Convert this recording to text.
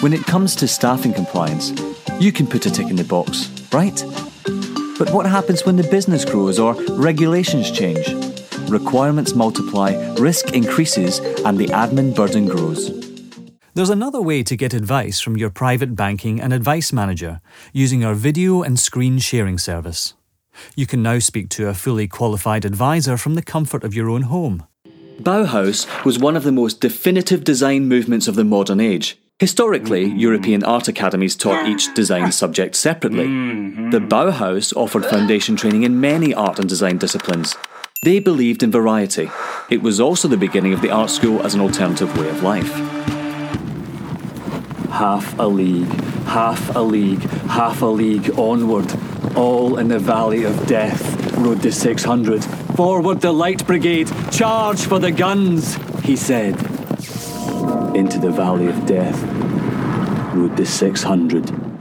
When it comes to staffing compliance, you can put a tick in the box, right? But what happens when the business grows or regulations change? Requirements multiply, risk increases, and the admin burden grows. There's another way to get advice from your private banking and advice manager using our video and screen sharing service. You can now speak to a fully qualified advisor from the comfort of your own home. Bauhaus was one of the most definitive design movements of the modern age. Historically, European art academies taught each design subject separately. The Bauhaus offered foundation training in many art and design disciplines. They believed in variety. It was also the beginning of the art school as an alternative way of life. Half a league, half a league, half a league onward. All in the valley of death, rode the 600. Forward the light brigade, charge for the guns, he said. Into the valley of death, rode the 600.